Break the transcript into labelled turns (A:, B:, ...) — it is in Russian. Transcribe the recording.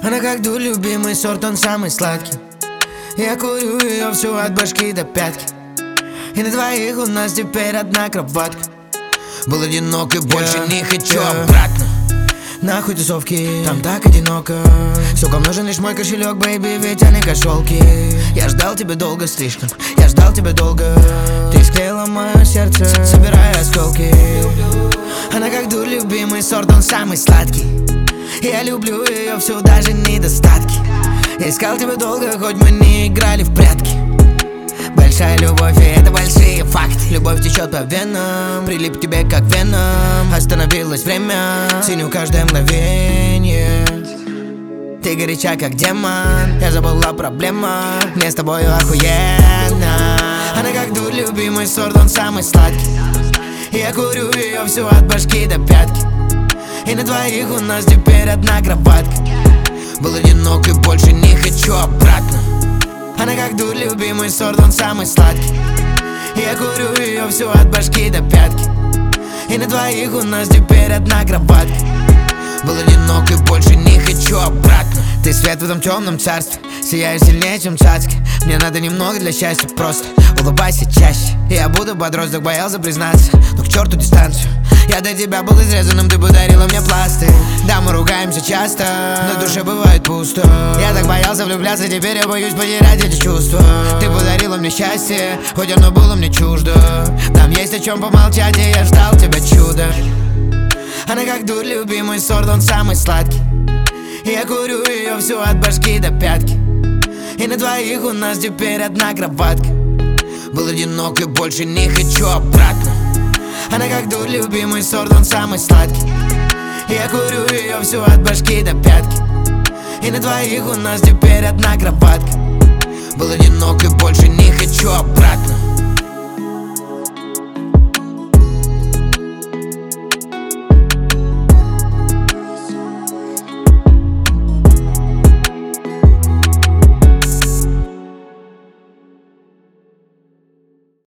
A: Она как дурь, любимый сорт, он самый сладкий. Я курю ее всю от башки до пятки. И на двоих у нас теперь одна кроватка. Был одинок и больше не хочу обратно. Нахуй тусовки, там так одиноко. Сука, нужен лишь мой кошелек, бэйби, ведь они кошелки. Я ждал тебя долго слишком, я ждал тебя долго. Ты склеила мое сердце, собирая осколки. Она как дурь, любимый сорт, он самый сладкий. Я люблю ее всю, даже недостатки. Я искал тебя долго, хоть мы не играли в прятки. Большая любовь, и это большие факты. Любовь течет по венам, прилип к тебе как веном. Остановилось время, ценю каждое мгновение. Ты горяча как демон, я забыл о проблемах. Мне с тобой охуенно. Она как дурь, любимый сорт, он самый сладкий. Я курю ее всю от башки до пятки. И на двоих у нас теперь одна кроватка. Был одинок и больше не хочу обратно. Она как дурь, любимый сорт, он самый сладкий. Я курю ее всю от башки до пятки. И на двоих у нас теперь одна кроватка. Был одинок и больше не хочу обратно. Ты свет в этом темном царстве, сияешь сильнее, чем цацки. Мне надо немного для счастья, просто улыбайся чаще. Я буду подросток, боялся признаться, но к черту дистанцию. Я до тебя был изрезанным, ты подарила мне пластырь. Да, мы ругаемся часто, но в душе бывает пусто. Я так боялся влюбляться, теперь я боюсь потерять эти чувства. Ты подарила мне счастье, хоть оно было мне чуждо. Нам есть о чем помолчать, и я ждал тебя чудо. Она как дурь, любимый сорт, он самый сладкий. Я курю ее всю от башки до пятки. И на двоих у нас теперь одна кроватка. Был одинок и больше не хочу обратно. Она как дурь, любимый сорт, он самый сладкий. Я курю ее всю от башки до пятки. И на двоих у нас теперь одна кроватка. Был одинок и больше не хочу обратно.